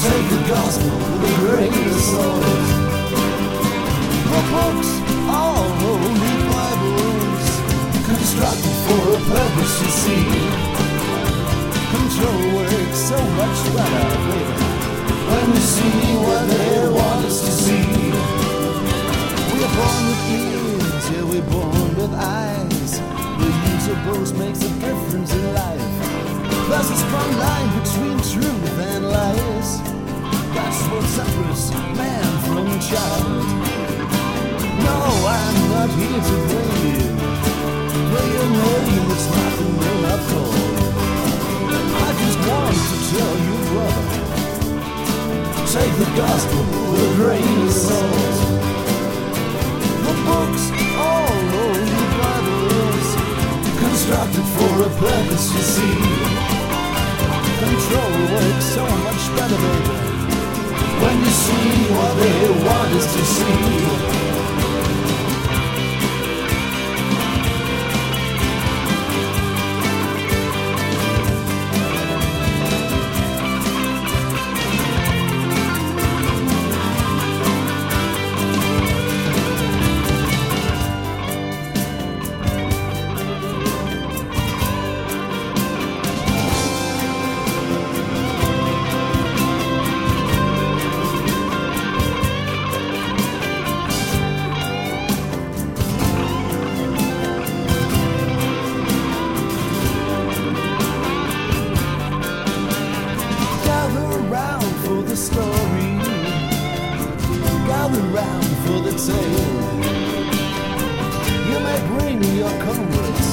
Take the gospel with a grain of salt. The books, all holy Bibles, constructed for a purpose, you see. Control works so much better, baby, when we see what they want us to see. We are born with ears, yeah, we're born with eyes. The use of both makes a difference in life. There's a strong line between truth and lies. That's what separates man from child. No, I'm not here to blame you. Play your name, it's not the name I've called. I just want to tell you, brother, take the gospel with a grain of salt. The books, all holy Bibles, constructed for a purpose, you see. Control works so much better, baby, when you see what they want us to see. Story, gather round for the tale. You may bring your comrades